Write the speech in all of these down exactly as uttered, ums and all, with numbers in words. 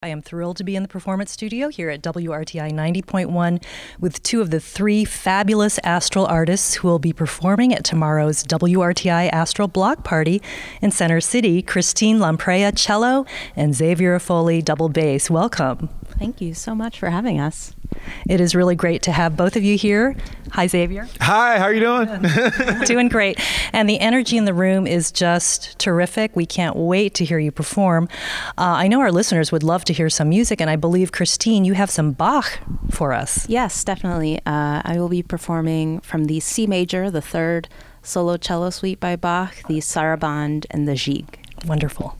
I am thrilled to be in the Performance Studio here at W R T I ninety point one with two of the three fabulous Astral artists who will be performing at tomorrow's W R T I Astral Block Party in Center City, Christine Lamprella, cello, and Xavier Foley, double bass. Welcome. Thank you so much for having us. It is really great to have both of you here. Hi, Xavier. Hi, how are you doing? Doing great. And the energy in the room is just terrific. We can't wait to hear you perform. Uh, I know our listeners would love to hear some music, and I believe, Christine, you have some Bach for us. Yes, definitely. Uh, I will be performing from the C major, the third solo cello suite by Bach, the Sarabande, and the Gigue. Wonderful.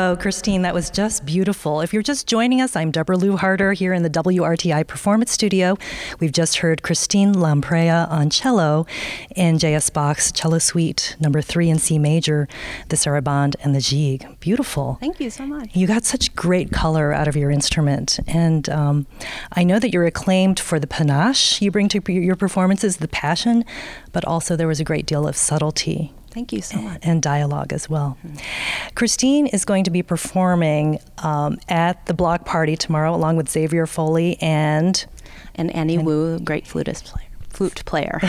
Oh, Christine, that was just beautiful. If you're just joining us, I'm Deborah Lou Harder here in the W R T I Performance Studio. We've just heard Christine Lamprea on cello in J S Bach's Cello Suite number three in C major, the sarabande and the gigue. Beautiful. Thank you so much. You got such great color out of your instrument. And um, I know that you're acclaimed for the panache you bring to your performances, the passion, but also there was a great deal of subtlety. Thank you so much. And dialogue as well. Mm-hmm. Christine is going to be performing um, at the block party tomorrow along with Xavier Foley and... And Annie and, Wu, great flutist player. flute player.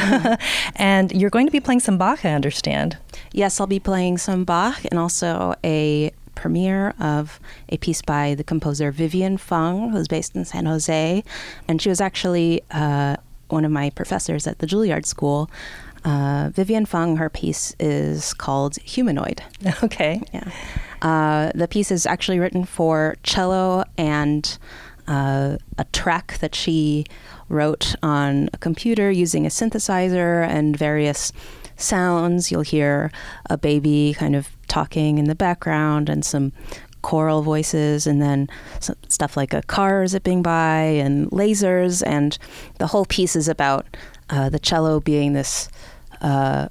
And you're going to be playing some Bach, I understand. Yes, I'll be playing some Bach and also a premiere of a piece by the composer Vivian Fung, who's based in San Jose. And she was actually uh, one of my professors at the Juilliard School. Uh, Vivian Fung, her piece is called Humanoid. Okay. Yeah. Uh, the piece is actually written for cello and uh, a track that she wrote on a computer using a synthesizer and various sounds. You'll hear a baby kind of talking in the background and some choral voices, and then some stuff like a car zipping by and lasers, and the whole piece is about uh, the cello being this uh,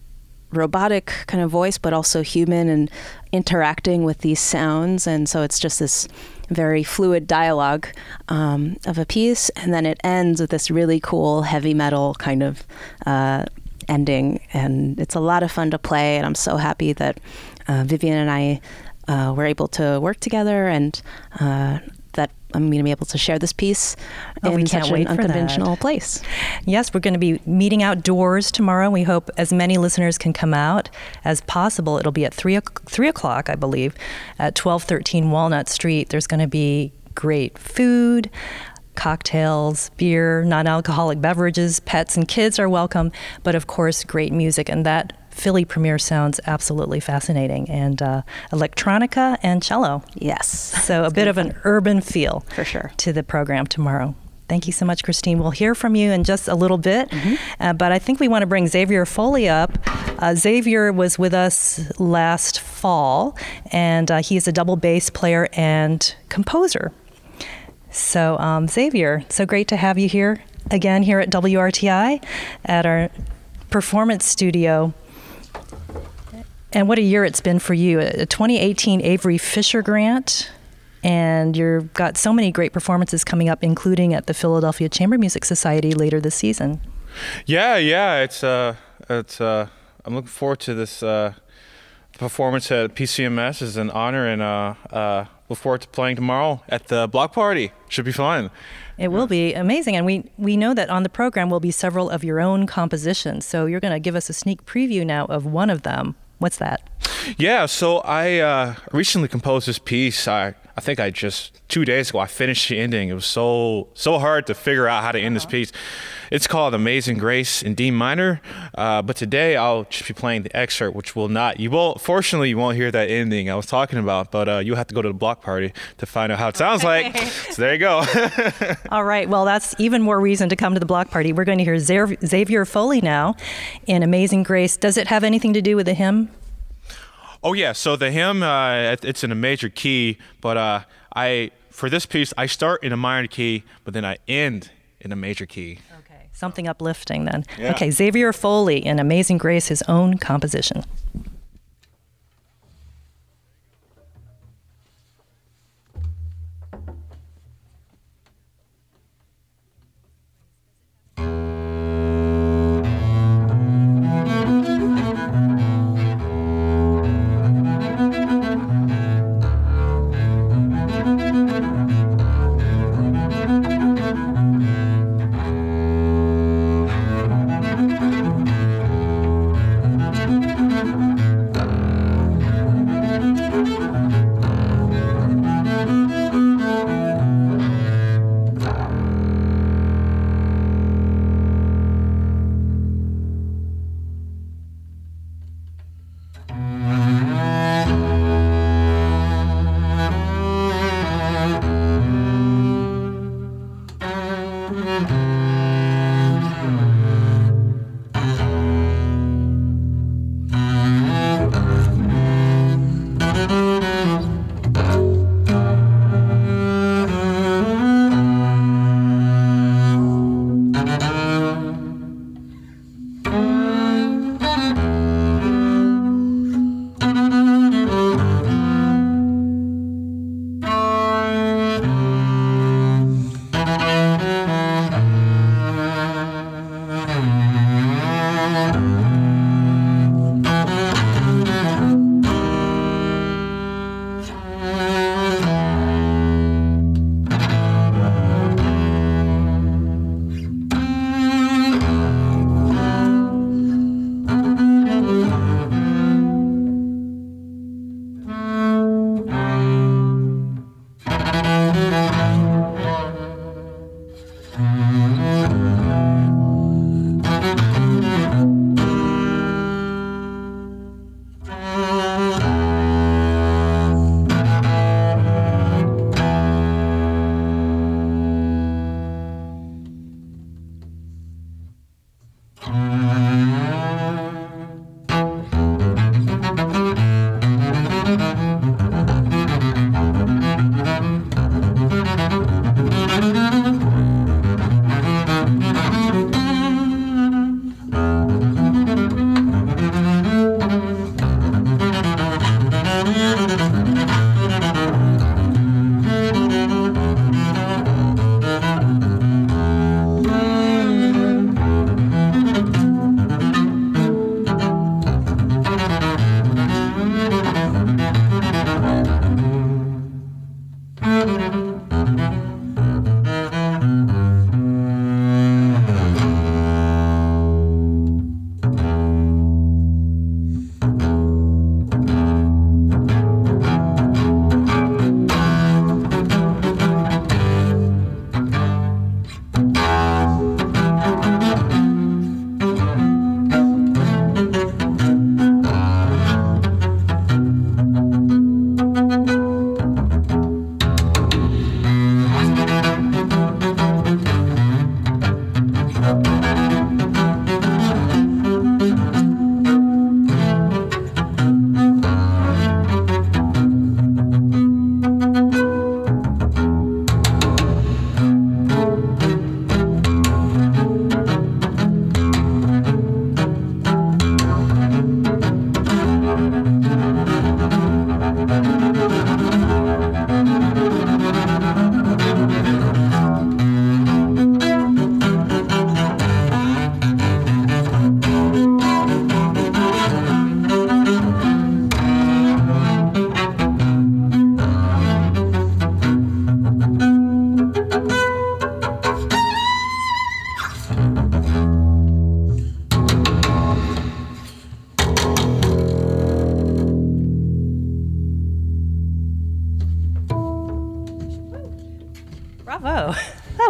robotic kind of voice, but also human and interacting with these sounds. And so it's just this very fluid dialogue um, of a piece. And then it ends with this really cool heavy metal kind of uh, ending. And it's a lot of fun to play. And I'm so happy that uh, Vivian and I uh, were able to work together, and uh, that I'm going to be able to share this piece oh, in we can't such wait an unconventional for that. place. Yes, we're going to be meeting outdoors tomorrow. We hope as many listeners can come out as possible. It'll be at three, three o'clock, I believe, at twelve thirteen Walnut Street. There's going to be great food, cocktails, beer, non-alcoholic beverages, pets and kids are welcome, but of course, great music. And that Philly premiere sounds absolutely fascinating, and uh, electronica and cello. Yes. So a bit of an urban feel for sure to the program tomorrow. Thank you so much, Christine. We'll hear from you in just a little bit, mm-hmm. uh, but I think we want to bring Xavier Foley up. Uh, Xavier was with us last fall, and uh, he is a double bass player and composer. So um, Xavier, so great to have you here again here at W R T I at our performance studio. And what a year it's been for you. A twenty eighteen Avery Fisher Grant, and you've got so many great performances coming up, including at the Philadelphia Chamber Music Society later this season. Yeah, yeah, it's uh, it's uh, I'm looking forward to this uh, performance at P C M S. It's an honor, and uh, uh, look forward to playing tomorrow at the block party. Should be fun. It will be amazing, and we, we know that on the program will be several of your own compositions, so you're going to give us a sneak preview now of one of them. What's that? Yeah, so I uh, recently composed this piece. I I think I just, two days ago, I finished the ending. It was so so hard to figure out how to end this piece. It's called Amazing Grace in D minor, uh, but today I'll just be playing the excerpt, which will not, you won't, fortunately you won't hear that ending I was talking about, but uh, you'll have to go to the block party to find out how it sounds like. So there you go. All right, well, that's even more reason to come to the block party. We're going to hear Xavier Foley now in Amazing Grace. Does it have anything to do with the hymn? Oh yeah, so the hymn, uh, it's in a major key, but uh, I for this piece, I start in a minor key, but then I end in a major key. Okay, something uplifting then. Yeah. Okay, Xavier Foley in Amazing Grace, his own composition. Thank you.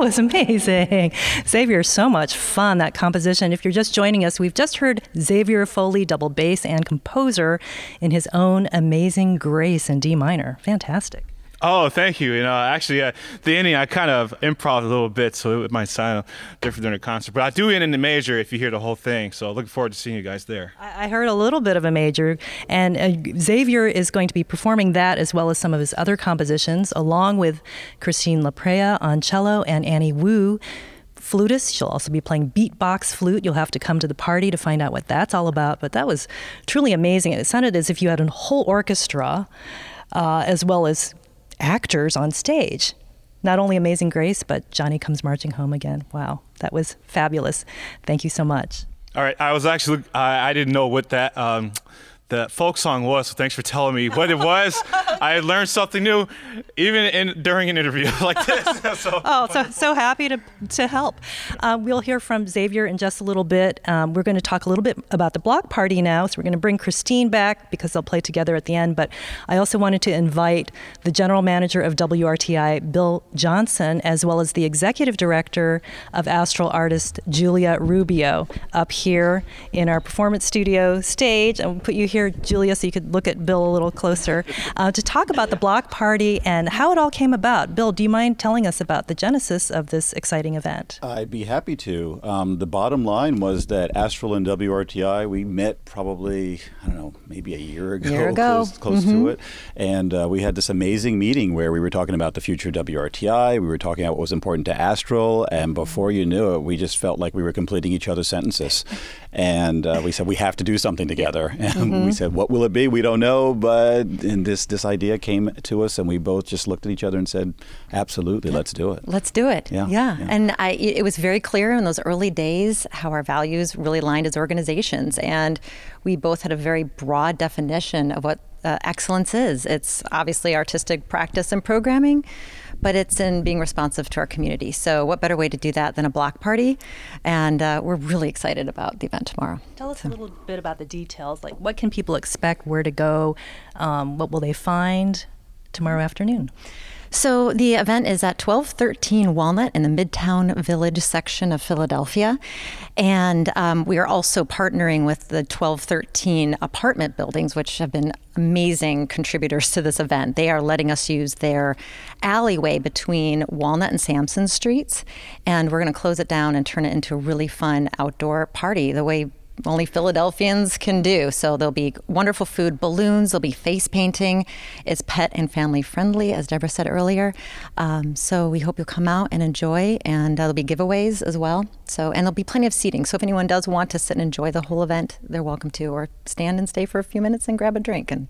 was amazing. Xavier, so much fun, that composition. If you're just joining us, we've just heard Xavier Foley, double bass and composer, in his own Amazing Grace in D minor. Fantastic. Oh, thank you. You know, actually, uh, the ending, I kind of improv a little bit, so it might sound different during a concert. But I do end in the major if you hear the whole thing. So looking forward to seeing you guys there. I heard a little bit of a major, and uh, Xavier is going to be performing that as well as some of his other compositions, along with Christine Laprea on cello and Annie Wu, flutist. She'll also be playing beatbox flute. You'll have to come to the party to find out what that's all about. But that was truly amazing. It sounded as if you had a whole orchestra, uh, as well as actors on stage. Not only Amazing Grace, but Johnny Comes Marching Home Again. Wow, that was fabulous. Thank you so much. All right, I was actually, I, I didn't know what that um, the folk song was, so thanks for telling me what it was. I learned something new, even in during an interview like this. so, oh, so so happy to to help. Uh, we'll hear from Xavier in just a little bit. Um, we're going to talk a little bit about the block party now, so we're going to bring Christine back because they'll play together at the end. But I also wanted to invite the general manager of W R T I, Bill Johnson, as well as the executive director of Astral Artist, Julia Rubio, up here in our performance studio stage. And we'll put you here, Julia, so you could look at Bill a little closer, uh, to talk about the block party and how it all came about. Bill, do you mind telling us about the genesis of this exciting event? I'd be happy to. Um, the bottom line was that Astral and W R T I, we met probably, I don't know, maybe a year ago, year ago. close, close mm-hmm. to it. And uh, we had this amazing meeting where we were talking about the future of W R T I. We were talking about what was important to Astral. And before you knew it, we just felt like we were completing each other's sentences. And uh, we said, we have to do something together. And mm-hmm. we said, what will it be? We don't know. But and this, this idea came to us, and we both just looked at each other and said, absolutely, let's do it. Let's do it. Yeah. yeah. yeah. And I, it was very clear in those early days how our values really aligned as organizations. And we both had a very broad definition of what uh, excellence is. It's obviously artistic practice and programming, but it's in being responsive to our community. So what better way to do that than a block party? And uh, we're really excited about the event tomorrow. Tell us so. a little bit about the details. Like, what can people expect, where to go, um, what will they find tomorrow afternoon? So the event is at twelve thirteen Walnut in the Midtown Village section of Philadelphia. And um, we are also partnering with the twelve thirteen apartment buildings, which have been amazing contributors to this event. They are letting us use their alleyway between Walnut and Sampson Streets. And we're going to close it down and turn it into a really fun outdoor party, the way only Philadelphians can do. So there'll be wonderful food, balloons, there'll be face painting. It's pet and family friendly, as Deborah said earlier. Um, so we hope you'll come out and enjoy, and uh, there'll be giveaways as well. So, and there'll be plenty of seating. So if anyone does want to sit and enjoy the whole event, they're welcome to, or stand and stay for a few minutes and grab a drink. And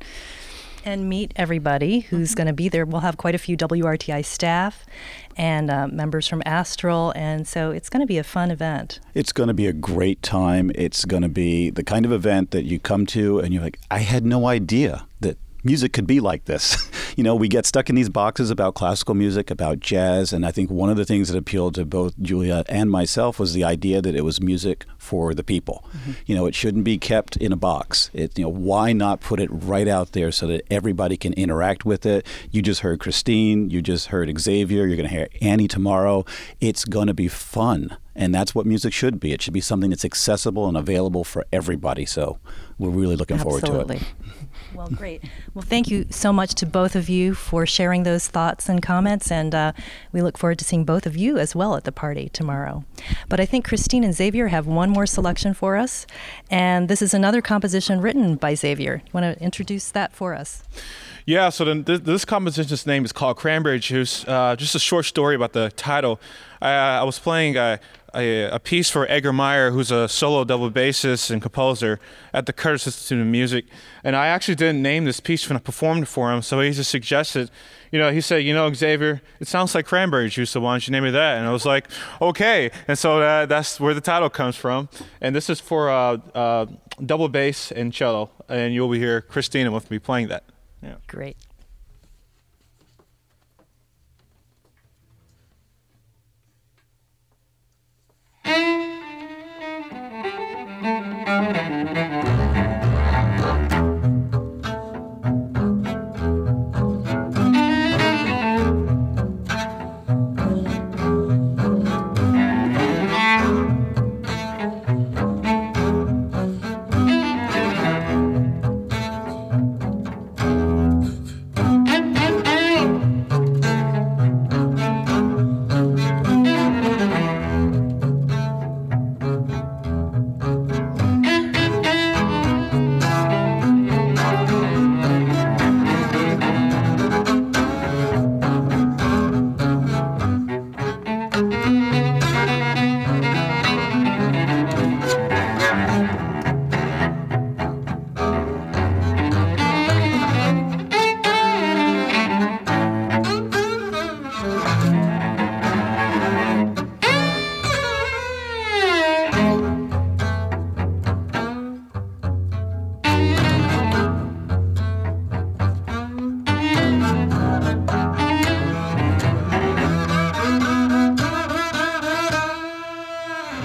and meet everybody who's mm-hmm. going to be there. We'll have quite a few W R T I staff and uh, members from Astral, and so it's going to be a fun event. It's going to be a great time. It's going to be the kind of event that you come to and you're like, I had no idea that music could be like this. You know, we get stuck in these boxes about classical music, about jazz, and I think one of the things that appealed to both Julia and myself was the idea that it was music for the people. Mm-hmm. You know, it shouldn't be kept in a box. It, you know, why not put it right out there so that everybody can interact with it? You just heard Christine, you just heard Xavier, you're going to hear Annie tomorrow. It's going to be fun. And that's what music should be. It should be something that's accessible and available for everybody. So we're really looking Absolutely. forward to it. Well, great. Well, thank you so much to both of you for sharing those thoughts and comments. And uh, we look forward to seeing both of you as well at the party tomorrow. But I think Christine and Xavier have one more selection for us. And this is another composition written by Xavier. You want to introduce that for us? Yeah, so then this, this composition's name is called Cranberry Juice. Uh, just a short story about the title. I, I was playing a, a, a piece for Edgar Meyer, who's a solo double bassist and composer at the Curtis Institute of Music. And I actually didn't name this piece when I performed for him, so he just suggested, you know, he said, you know, Xavier, it sounds like cranberry juice, so why don't you name it that? And I was like, okay. And so uh, that's where the title comes from. And this is for uh, uh, double bass and cello. And you'll be here, Christina, with me playing that. Yeah. Great.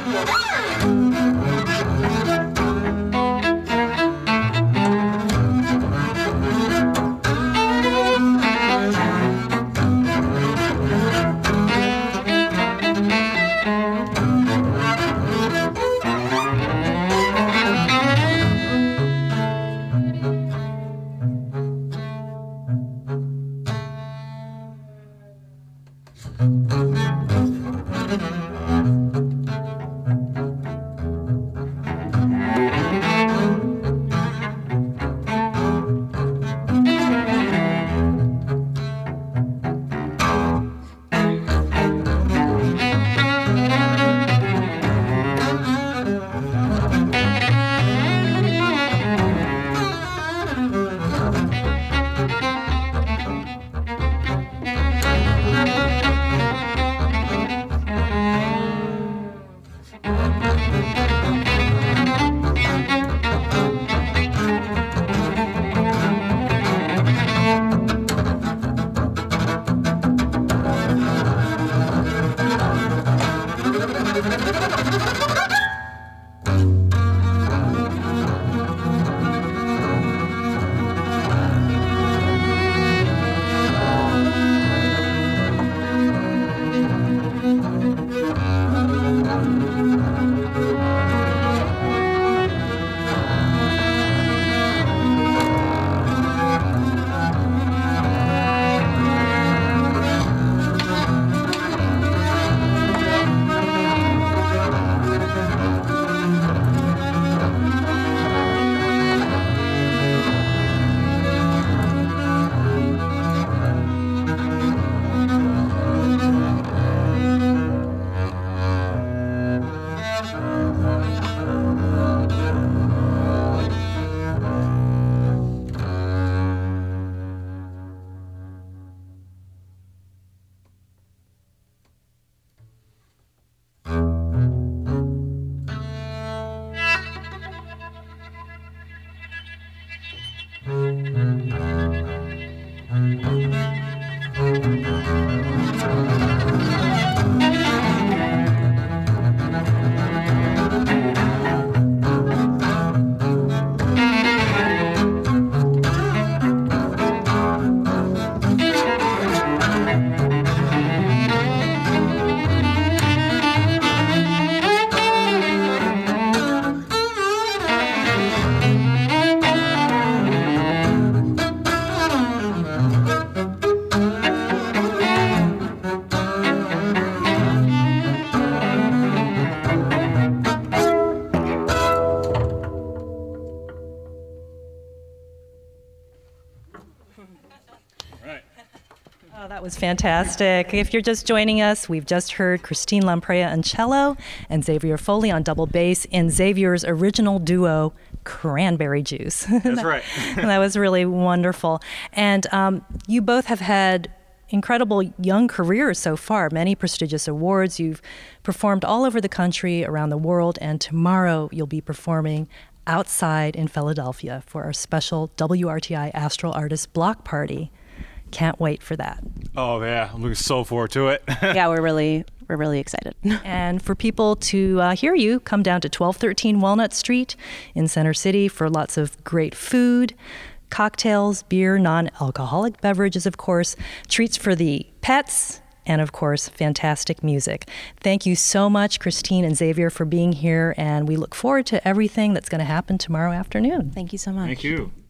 Oh, that was fantastic. If you're just joining us, we've just heard Christine Lamprey on cello and Xavier Foley on double bass in Xavier's original duo, Cranberry Juice. That's that, right. That was really wonderful. And um, you both have had incredible young careers so far, many prestigious awards. You've performed all over the country, around the world, and tomorrow you'll be performing outside in Philadelphia for our special W R T I Astral Artist Block Party. Can't wait for that. Oh yeah, I'm looking so forward to it. Yeah, we're really we're really excited. And for people to uh, hear you, come down to twelve thirteen Walnut Street in Center City for lots of great food, cocktails, beer, non-alcoholic beverages, of course, treats for the pets, and of course, fantastic music. Thank you so much, Christine and Xavier, for being here, and we look forward to everything that's going to happen tomorrow afternoon. Thank you so much. Thank you.